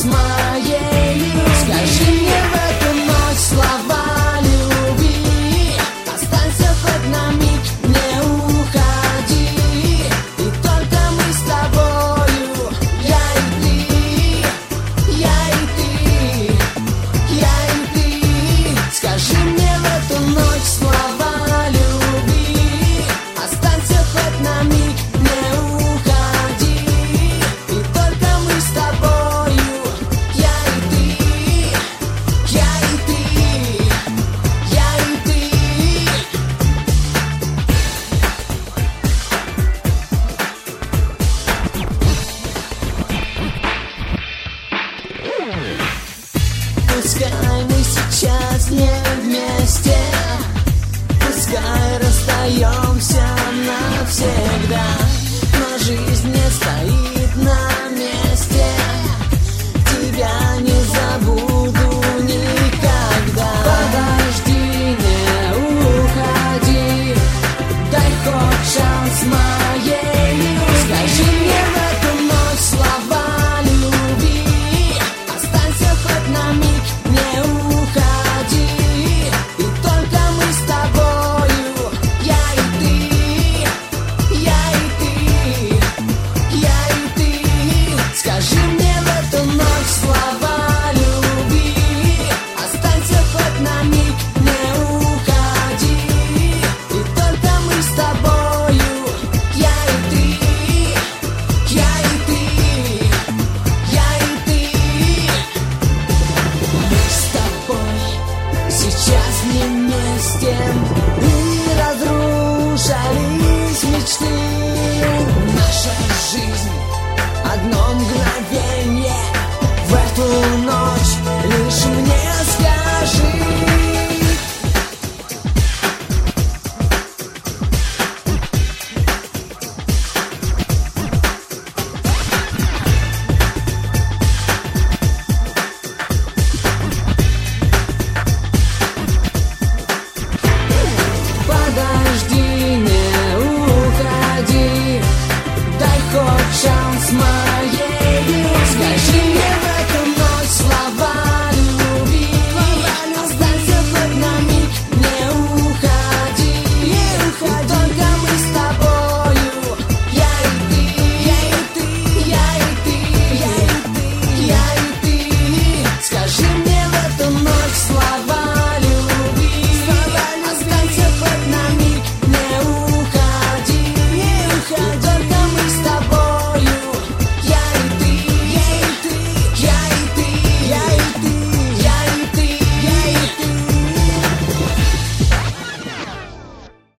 моею. Скажи мне в эту ночь слова любви. Останься хоть на миг, не уходи. И только мы с тобою, я и ты, я и ты, я и ты. Скажи мне в эту ночь слова любви. Останься хоть на миг, не уходи. И только мы с тобою, я и ты, я и ты, я и ты. Пускай мы сейчас не вместе, пускай расстаемся навсегда, но жизнь не стоит на месте. Тебя не забуду никогда. Подожди, не уходи, дай хоть шанс моею. Скажи мне в эту ночь слова любви. Останься хоть на миг, не уходи. И только мы с тобою, я и ты, я и ты, я и ты. Скажи мне в эту ночь слова любви. Останься хоть на миг, не уходи. И только мы с тобою, я и ты, я и ты, я и ты. Мы с тобой сейчас не вместе, и разрушались мечты. Наша жизнь одно мгновение. В эту ночь лишь мне